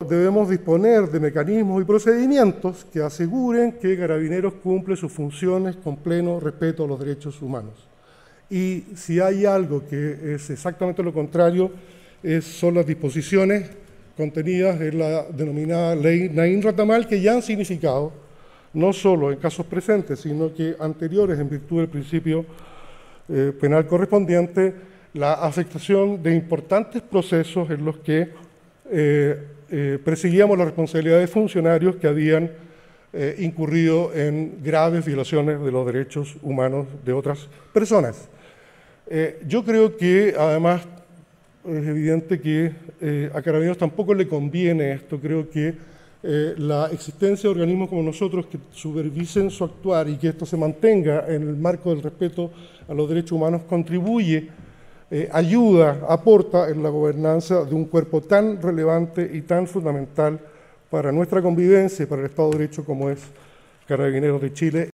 debemos disponer de mecanismos y procedimientos que aseguren que Carabineros cumple sus funciones con pleno respeto a los derechos humanos. Y si hay algo que es exactamente lo contrario, son las disposiciones contenidas en la denominada Ley Naín Retamal, que ya han significado, no solo en casos presentes, sino que anteriores, en virtud del principio penal correspondiente, la afectación de importantes procesos en los que perseguíamos la responsabilidad de funcionarios que habían incurrido en graves violaciones de los derechos humanos de otras personas. Yo creo que, además, es evidente que a Carabineros tampoco le conviene esto. Creo que la existencia de organismos como nosotros que supervisen su actuar y que esto se mantenga en el marco del respeto a los derechos humanos contribuye, ayuda, aporta en la gobernanza de un cuerpo tan relevante y tan fundamental para nuestra convivencia y para el Estado de Derecho como es Carabineros de Chile.